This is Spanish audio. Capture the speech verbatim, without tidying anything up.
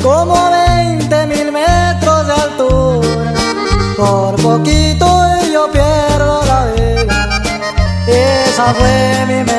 como veinte mil metros de altura. Por poquito yo pierdo la vida. Esa fue mi